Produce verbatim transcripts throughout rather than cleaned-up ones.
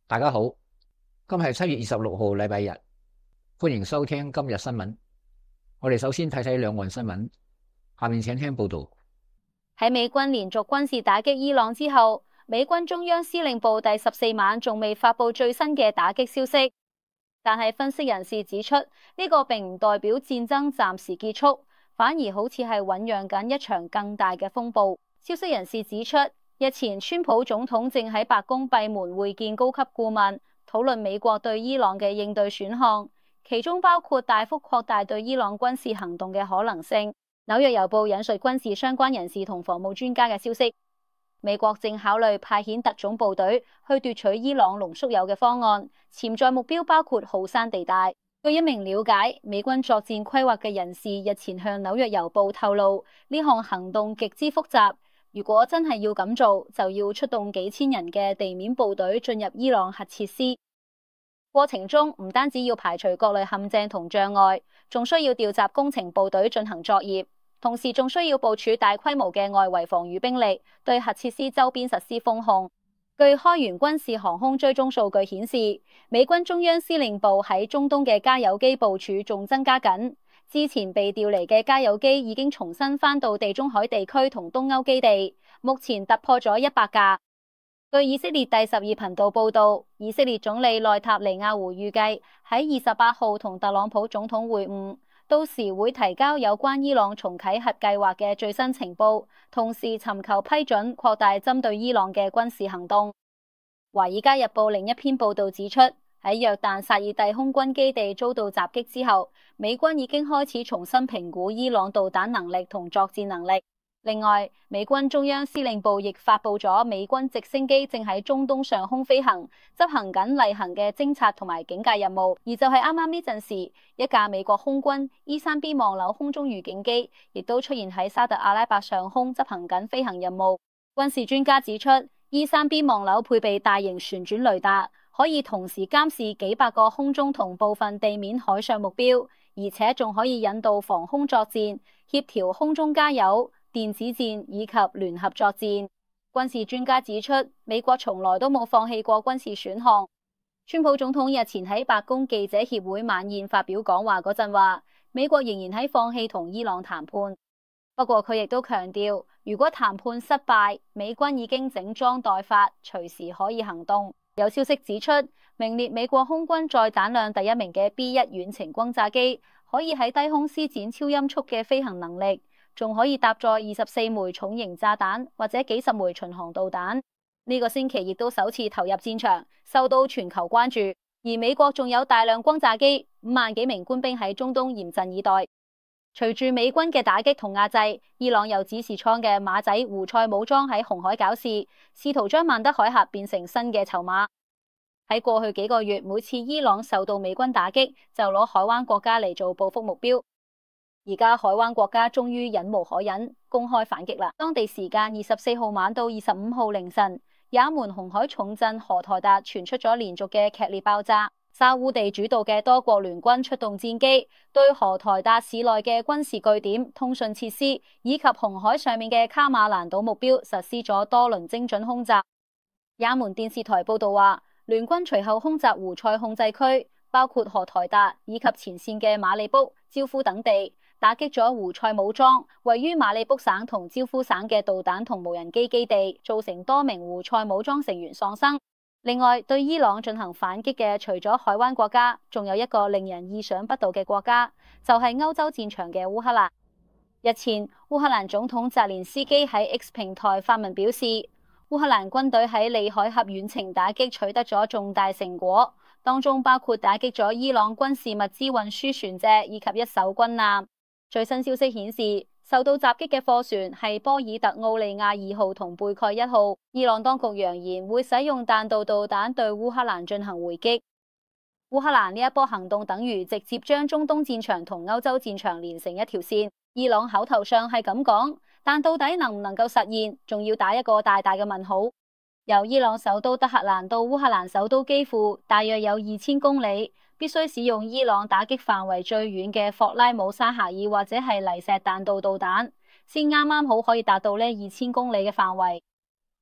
大家好，今日係七月二十六號，禮拜日，歡迎收聽今日新聞。我哋首先睇睇兩岸新聞，下面請聽報道。 喺美軍連續軍事打擊伊朗之後，美軍中央司令部第十四晚仲未發佈最新嘅打擊消息。但係分析人士指出，呢個並唔代表戰爭暫時結束，反而好似係醞釀緊一場更大嘅風暴。消息人士指出，日前川普總統正喺白宮閉門會見高級顧問，討論美國對伊朗嘅應對選項，其中包括大幅擴大對伊朗軍事行動嘅可能性。紐約郵報引述軍事相關人士同防務專家嘅消息，美國正考慮派遣特種部隊去奪取伊朗濃縮鈾嘅方案，潛在目標包括浩山地帶。據一名了解美軍作戰規劃嘅人士日前向紐約郵報透露，呢項行動極之複雜。如果真係要咁做，就要出動幾千人嘅地面部隊進入伊朗核設施。過程中唔單止要排除各類陷阱同障礙，仲需要調集工程部隊進行作業，同時仲需要部署大規模嘅外圍防禦兵力，對核設施周邊實施封控。據開源軍事航空追蹤數據顯示，美軍中央司令部喺中東嘅加油機部署仲增加緊。之前被調離嘅加油機已經重新返到地中海地區同東歐基地，目前突破咗一百架。據以色列第十二頻道報道，以色列總理內塔尼亞胡預計喺二十八號同特朗普總統會晤，到時會提交有關伊朗重啟核計劃嘅最新情報，同時尋求批准擴大針對伊朗嘅軍事行動。華爾街日報另一篇報道指出，喺約旦薩爾蒂空軍基地遭到襲擊之後，美軍已經開始重新評估伊朗導彈能力同作戰能力。另外，美軍中央司令部亦發布咗美軍直升機正喺中東上空飛行，執行緊例行嘅偵察同埋警戒任務。而就係啱啱呢陣時，一架美國空軍 E 三 B 望樓空中預警機亦都出現喺沙特阿拉伯上空執行緊飛行任務。軍事專家指出， E 三 B 望樓配備大型旋轉雷達，可以同時監視幾百個空中同部分地面海上目標，而且仲可以引導防空作戰、協調空中加油、電子戰以及聯合作戰。軍事專家指出，美國從來都冇放棄過軍事選項。川普總統日前喺白宮記者協會晚宴發表講話嗰陣話，美國仍然喺放棄同伊朗談判。不過佢亦都強調，如果談判失敗，美軍已經整裝待發，隨時可以行動。有消息指出，名列美國空軍載彈量第一名嘅 B 一遠程轟炸機，可以喺低空施展超音速嘅飛行能力，仲可以搭載二十四枚重型炸彈或者幾十枚巡航導彈。呢個星期亦都首次投入戰場，受到全球關注。而美國仲有大量轟炸機，五萬幾名官兵喺中東嚴陣以待。隨住美軍嘅打擊同壓制，伊朗又指示倉嘅馬仔胡塞武裝喺紅海搞事，試圖將曼德海峽變成新嘅籌碼。喺過去幾個月，每次伊朗受到美軍打擊，就攞海灣國家嚟做報復目標。而家海灣國家終於忍無可忍，公開反擊啦。當地時間二十四號晚到二十五號凌晨，也門紅海重鎮荷台達傳出咗連續嘅劇烈爆炸。沙烏地主導嘅多國聯軍出動戰機，對荷台達市內嘅軍事據點、通訊設施以及紅海上面嘅卡馬蘭島目標實施咗多輪精準空襲。也門電視台報道話，聯軍隨後空襲胡塞控制區，包括荷台達以及前線嘅馬里卜、焦夫等地，打擊咗胡塞武裝位於馬里卜省同焦夫省嘅導彈同無人機基地，造成多名胡塞武裝成員喪生。另外，對伊朗進行反擊嘅除咗海灣國家，仲有一個令人意想不到嘅國家，就係歐洲戰場嘅烏克蘭。日前，烏克蘭總統澤連斯基喺 X 平台發文表示，烏克蘭軍隊喺里海峽遠程打擊取得咗重大成果，當中包括打擊咗伊朗軍事物資運輸船隻以及一艘軍艦。最新消息顯示，受到襲擊嘅貨船係波爾特奧利亞二號同貝蓋一號。伊朗當局揚言會使用彈道導彈對烏克蘭進行回擊。烏克蘭呢一波行動等於直接將中東戰場同歐洲戰場連成一條線。伊朗口頭上係咁講，但到底能唔能夠實現，仲要打一個大大嘅問號。由伊朗首都德黑蘭到烏克蘭首都基輔，大約有二千公里。必須使用伊朗打擊範圍最遠嘅霍拉姆沙哈爾或者係黎石彈道導彈，先啱啱好可以達到呢二千公里嘅範圍。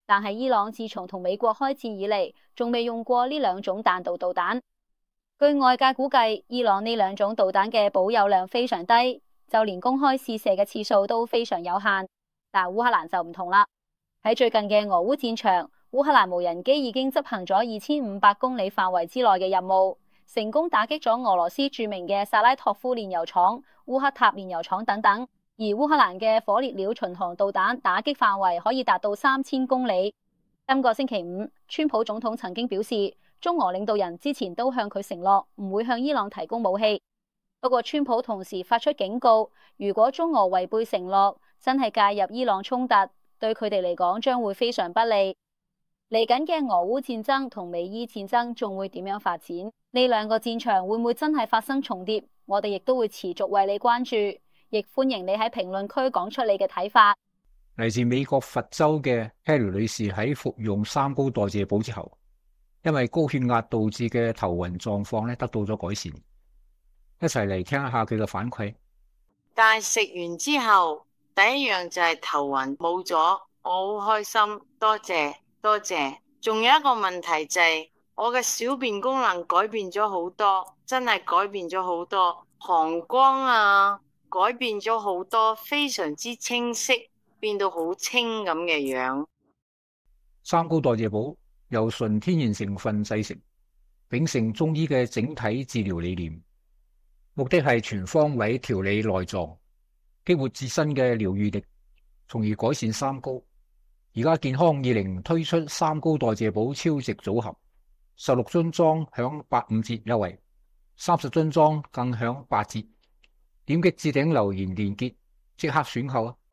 但係伊朗自從同美國開戰以嚟，仲未用過呢兩種彈道導彈。據外界估計，伊朗呢兩種導彈嘅保有量非常低，就連公開試射嘅次數都非常有限。但烏克蘭就唔同啦，喺最近嘅俄烏戰場，烏克蘭無人機已經執行咗二千五百公里範圍之內嘅任務，成功打擊咗俄羅斯著名嘅薩拉托夫煉油廠、烏克塔煉油廠等等。而烏克蘭嘅火烈鳥巡航導彈打擊範圍可以達到三千公里。今個星期五，川普總統曾經表示，中俄領導人之前都向佢承諾唔會向伊朗提供武器。不過川普同時發出警告，如果中俄違背承諾，真係介入伊朗衝突，對佢哋嚟講將會非常不利。嚟緊嘅俄烏戰爭同美伊戰爭仲會點樣發展？呢兩個戰場會唔會真係發生重疊？我哋亦都會持續為你關注。亦歡迎你喺評論區講出你嘅睇法。 嚟自美國佛州嘅 Kelly 女士喺服用三高代謝寶之後，因為高血壓導致嘅頭暈狀況咧得到咗改善。一齊嚟聽一下佢嘅反饋。 但係食完之後，第一樣就係頭暈冇咗，我好開心，多謝多謝。仲有一個問題就係、是、我嘅小便功能改變咗好多，真係改變咗好多，膀胱啊。改變咗好多，非常之清晰，變到好清咁嘅樣。 三高代謝寶由純天然成分製成，秉承中醫嘅整體治療理念，目的係全方位調理內臟，激活自身嘅療愈力，從而改善三高。而家健康二零推出三高代謝寶超值組合，十六樽裝享八五折優惠，三十樽裝更享八折。點擊置頂留言連結，即刻選購啊！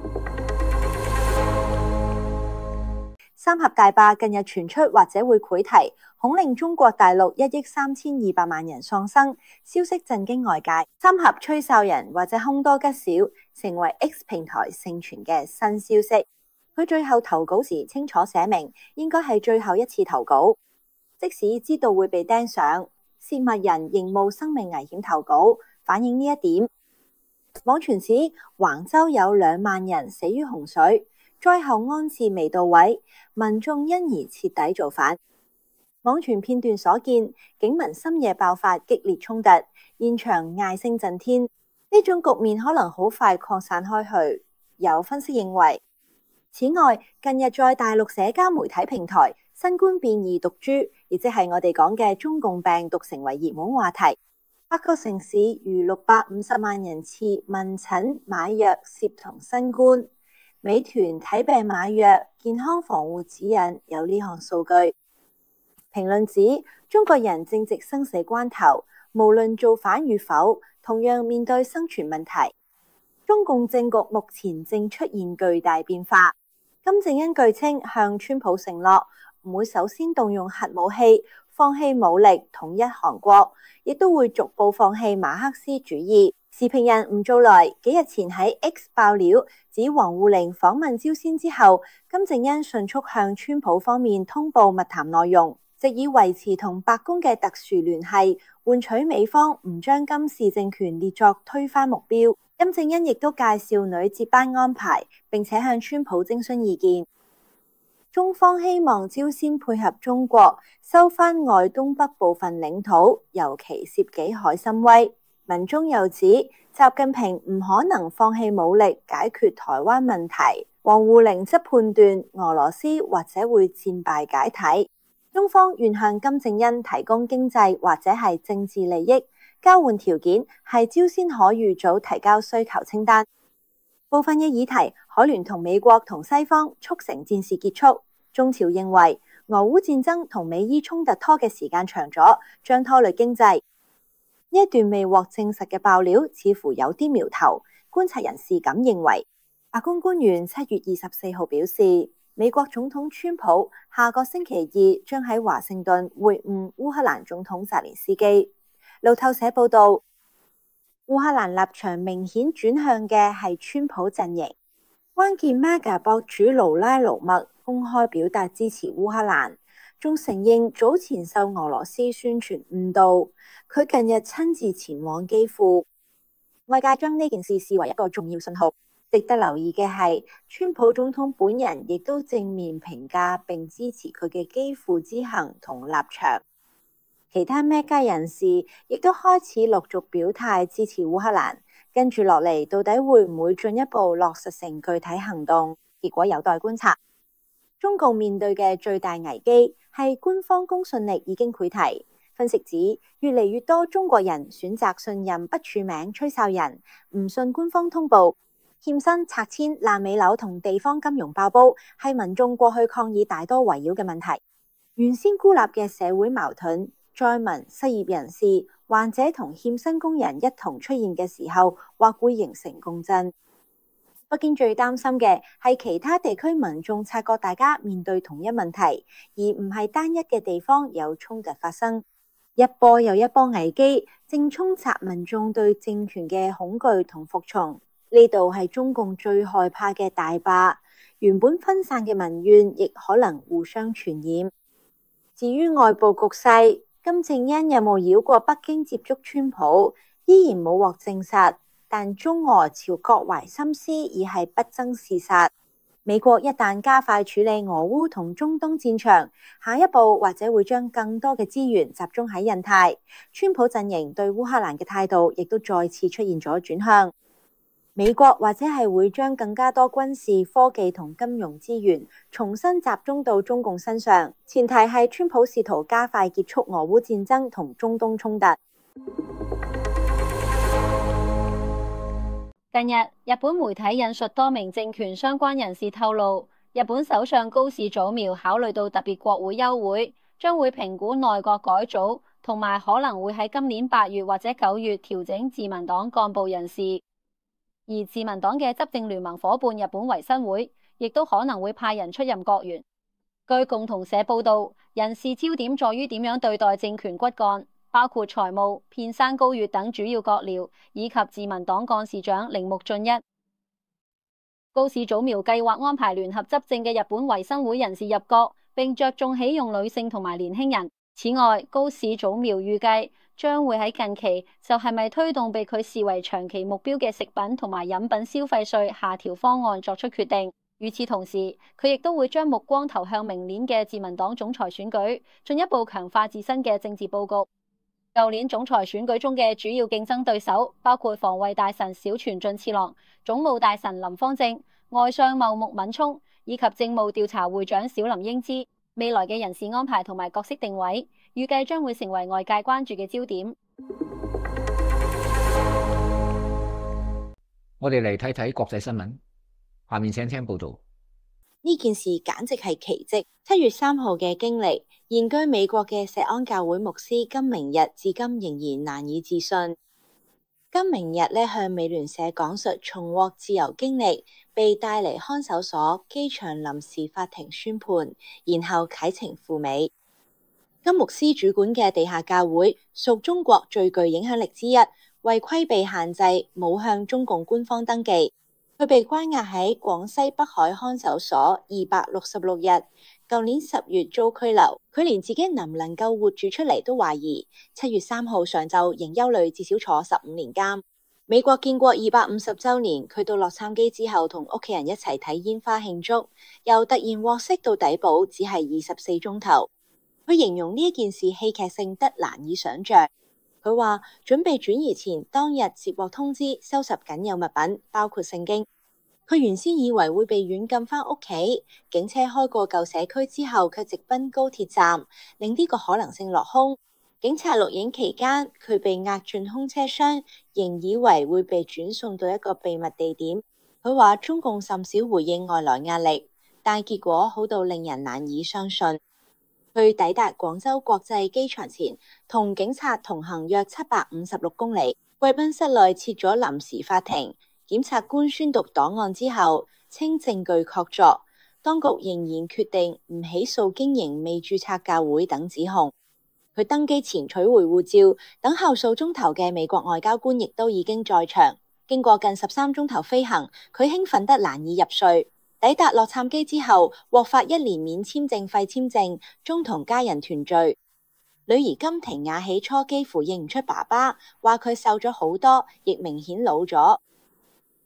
三峽大壩近日傳出或者會潰堤，恐令中國大陸一億三千二百萬人喪生，消息震驚外界。三峽吹哨人或者凶多吉少，成為 X 平台盛傳嘅新消息。佢最後投稿時清楚寫明，應該係最後一次投稿，即使知道會被釘上，洩密人仍冒生命危險投稿。反映呢一點，網傳指橫州有兩萬人死於洪水，災後安置未到位，民眾因而徹底造反。網傳片段所見，警民深夜爆發激烈衝突，現場嗌聲震天。呢種局面可能好快擴散開去。有分析認為，此外，近日在大陸社交媒體平台，新冠變異毒株，亦即係我哋講嘅中共病毒，成為熱門話題。八個城市逾六百五十萬人次問診買藥涉同新冠，美團睇病買藥健康防護指引有呢項數據。評論指中國人正值生死關頭，無論造反與否，同樣面對生存問題。中共政局目前正出現巨大變化。金正恩據稱向川普承諾唔會首先動用核武器，放棄武力統一韓國，亦都會逐步放棄馬克思主義。時評人吳造來幾日前喺 X 爆料，指王滬寧訪問朝鮮之後，金正恩迅速向川普方面通報密談內容，藉以維持同白宮嘅特殊聯繫，換取美方唔將金氏政權列作推翻目標。金正恩亦都介紹女接班安排，並且向川普徵詢意見。中方希望朝鮮配合中國收返外東北部分領土，尤其涉己海參崴。文中又指習近平唔可能放棄武力解決台灣問題，王滬寧則判斷俄羅斯或者會戰敗解體。中方願向金正恩提供經濟或者係政治利益，交換條件係朝鮮可預早提交需求清單。部分嘅議題，海聯同美國同西方促成戰事結束。中朝認為俄烏戰爭同美伊衝突拖嘅時間長咗，將拖累經濟。呢一段未獲證實嘅爆料，似乎有啲苗頭。觀察人士咁認為，白宮官員七月二十四號表示，美國總統川普下個星期二將喺華盛頓會晤烏克蘭總統澤連斯基。路透社報道，烏克蘭立場明顯轉向嘅係川普陣營。關鍵 Mega 博主盧拉盧默公開表達支持烏克蘭，仲承認早前受俄羅斯宣傳誤導。佢近日親自前往基輔，外界將呢件事視為一個重要信號。 值得留意嘅係，川普總統本人亦都正面評價並支持佢嘅基輔之行同立場。其他 MAGA 人士亦都開始陸續表態支持烏克蘭，跟住落嚟到底會唔會進一步落實成具體行動？結果有待觀察。中共面對嘅最大危機係官方公信力已經潰堤。分析指，越嚟越多中國人選擇信任不署名吹哨人，唔信官方通報。欠薪、拆遷、爛尾樓同地方金融爆煲，係民眾過去抗議大多圍繞嘅問題。原先孤立嘅社會矛盾，災民、失業人士、患者同欠薪工人一同出現嘅時候，或會形成共振。北京最擔心嘅係其他地區民眾察覺大家面對同一問題，而唔係單一嘅地方有衝突發生。一波又一波危機，正沖刷民眾對政權嘅恐懼同服從。呢度係中共最害怕嘅大壩，原本分散嘅民怨亦可能互相傳染。至於外部局勢，金正恩有冇繞過北京接觸川普，依然冇獲證實，但中俄朝各懷心思已係不爭事實。美國一旦加快處理俄烏同中東戰場，下一步或者會將更多嘅資源集中喺印太。川普陣營對烏克蘭嘅態度亦都再次出現咗轉向。美國或者係會將更加多軍事、科技同金融資源重新集中到中共身上，前提係川普試圖加快結束俄烏戰爭同中東衝突。 近日，日本媒體引述多名政權相關人士透露，日本首相高市早苗考慮到特別國會休會，將會評估內閣改組，同埋可能會喺今年八月或者九月調整自民黨幹部人事。而自民黨嘅執政聯盟夥伴日本維新會，亦都可能會派人出任閣員。據共同社報道，人事焦點在於點樣對待政權骨幹，包括財務、片山高月等主要閣僚，以及自民黨幹事長鈴木俊一。高市早苗計劃安排聯合執政嘅日本維新會人士入閣，並着重起用女性同埋年輕人。此外，高市早苗預計將會喺近期就係咪推動被佢視為長期目標嘅食品同埋飲品消費稅下調方案作出決定。與此同時，佢亦都會將目光投向明年嘅自民黨總裁選舉，進一步強化自身嘅政治佈局。舊年總裁選舉中嘅主要競爭對手包括防衛大臣小泉進次郎、總務大臣林芳正、外相茂木敏充以及政務調查會長小林英姿。未來嘅人事安排同埋角色定位，預計將會成為外界關注嘅焦點。 我哋嚟睇睇國際新聞，下面請聽報道。 呢件事簡直係奇蹟。七月三號嘅經歷，現居美國嘅錫安教會牧師金明日至今仍然難以置信。金明日咧向美聯社講述重獲自由經歷，被帶離看守所、機場臨時法庭宣判，然後啟程赴美。金牧師主管嘅地下教會屬中國最具影響力之一，為規避限制，冇向中共官方登記。佢被關押喺廣西北海看守所二百六十六日，舊年十月遭拘留。佢連自己能唔能夠活住出嚟都懷疑。七月三號上晝仍憂慮至少坐十五年監。美國建國二百五十週年，佢到洛杉磯之後同屋企人一齊睇煙花慶祝，由突然獲釋到抵保只係二十四鐘頭。佢形容呢一件事戲劇性得難以想像。佢話準備轉移前，當日接獲通知，收拾僅有物品，包括聖經。佢原先以為會被軟禁返屋企，警車開過舊社區之後，卻直奔高鐵站，令呢個可能性落空。警察錄影期間，佢被押進空車廂，仍以為會被轉送到一個秘密地點。佢話中共甚少回應外來壓力，但結果好到令人難以相信。佢抵達廣州國際機場前，同警察同行約七百五十六公里。貴賓室內設咗臨時法庭，檢察官宣讀檔案之後，稱證據確鑿，當局仍然決定唔起訴經營未註冊教會等指控。佢登機前取回護照，等候數鐘頭嘅美國外交官亦都已經在場。經過近十三鐘頭飛行，佢興奮得難以入睡。抵達洛杉磯之後，獲發一年免簽證費簽證，中同家人團聚。女兒金婷雅起初幾乎認唔出爸爸，話佢瘦咗好多，亦明顯老咗。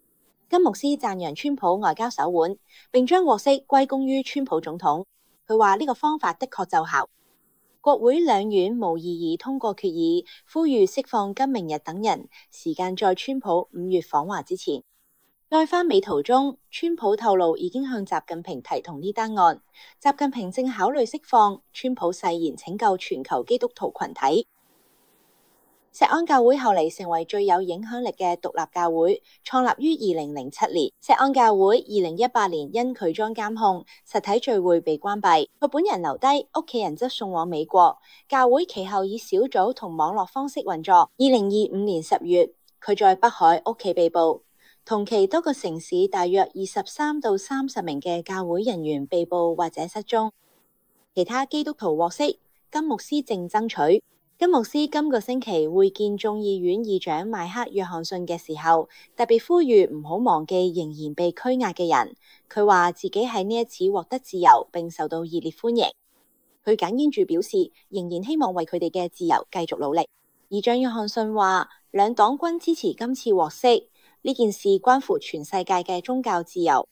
金牧師讚揚川普外交手腕，並將獲釋歸功於川普總統。佢話呢個方法的確奏效。國會兩院無異議通過決議，呼籲釋放金明日等人，時間在川普五月訪華之前。在返美途中，川普透露已經向習近平提同呢單案，習近平正考慮釋放，川普誓言拯救全球基督徒群體。錫安教會後嚟成為最有影響力嘅獨立教會，創立於二零零七年。錫安教會二零一八年因拒裝監控，實體聚會被關閉，佢本人留低，屋企人則送往美國。教會其後以小組同網絡方式運作。二零二五年十月，佢在北海屋企被捕。同期多個城市大約二十三到三十名嘅教會人員被捕或者失蹤。其他基督徒獲釋，金牧師正爭取。金牧師今個星期會見眾議院議長邁克約翰遜嘅時候，特別呼籲唔好忘記仍然被拘押嘅人。佢話自己喺呢一次獲得自由，並受到熱烈歡迎。佢簡言住表示，仍然希望為佢哋嘅自由繼續努力。議長約翰遜話，兩黨均支持今次獲釋，呢件事關乎全世界嘅宗教自由。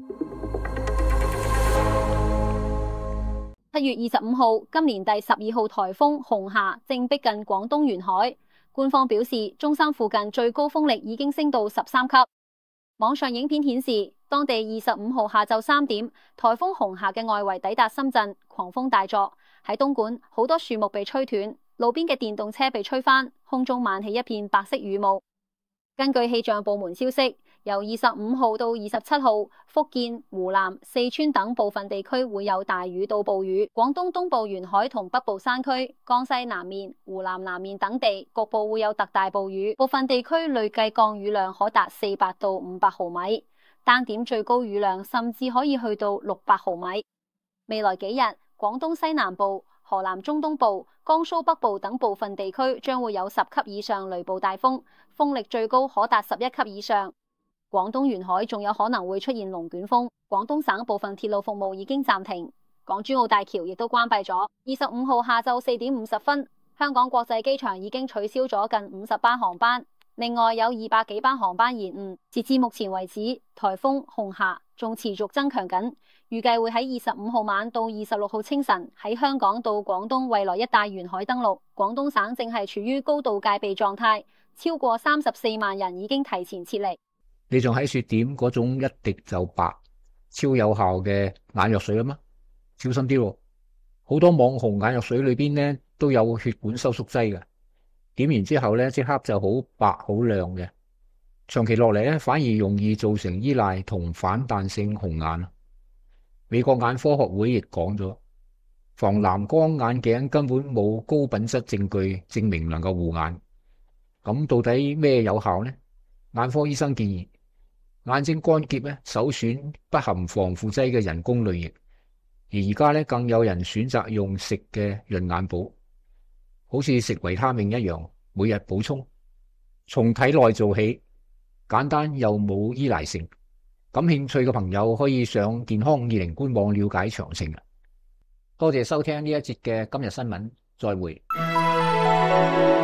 七月二十五號，今年第十二號颱風紅霞正逼近廣東沿海。官方表示，中心附近最高風力已經升到十三級。網上影片顯示，當地二十五號下晝三點，颱風紅霞嘅外圍抵達深圳，狂風大作。喺東莞，好多樹木被吹斷，路邊嘅電動車被吹翻，空中漫起一片白色雨霧。根據氣象部門消息，由二十五號到二十七號，福建、湖南、四川等部分地區會有大雨到暴雨。廣東東部沿海同北部山區、江西南面、湖南南面等地局部會有特大暴雨，部分地區累計降雨量可達四百到五百毫米，單點最高雨量甚至可以去到六百毫米。未來幾日，廣東西南部、河南中東部、江蘇北部等部分地區將會有十級以上雷暴大風，風力最高可達十一級以上。廣東沿海仲有可能會出現龍捲風。廣東省部分鐵路服務已經暫停，港珠澳大橋亦都關閉咗。二十五號下晝四點五十分，香港國際機場已經取消咗近五十班航班，另外有二百幾班航班延誤。截至目前為止，颱風紅霞仲持續增強緊，預計會喺二十五號晚到二十六號清晨喺香港到廣東惠來一帶沿海登陸。廣東省正係處於高度戒備狀態，超過三十四萬人已經提前撤離。 你仲喺說點嗰種一滴就白、超有效嘅眼藥水啊嘛？小心啲喎，好多網紅眼藥水裏邊呢都有血管收縮劑嘅，點完之後呢即刻就好白好亮嘅，長期落嚟呢反而容易造成依賴同反彈性紅眼。美國眼科學會亦講咗，防藍光眼鏡根本冇高品質證據證明能夠護眼。咁到底咩有效呢？眼科醫生建議，眼睛乾澀咧，首選不含防腐劑嘅人工淚液，而而家咧更有人選擇用食嘅潤眼寶，好似食維他命一樣，每日補充，從體內做起，簡單又冇依賴性。感興趣嘅朋友可以上健康二零官網了解詳情。多謝收聽呢一節嘅今日新聞，再會。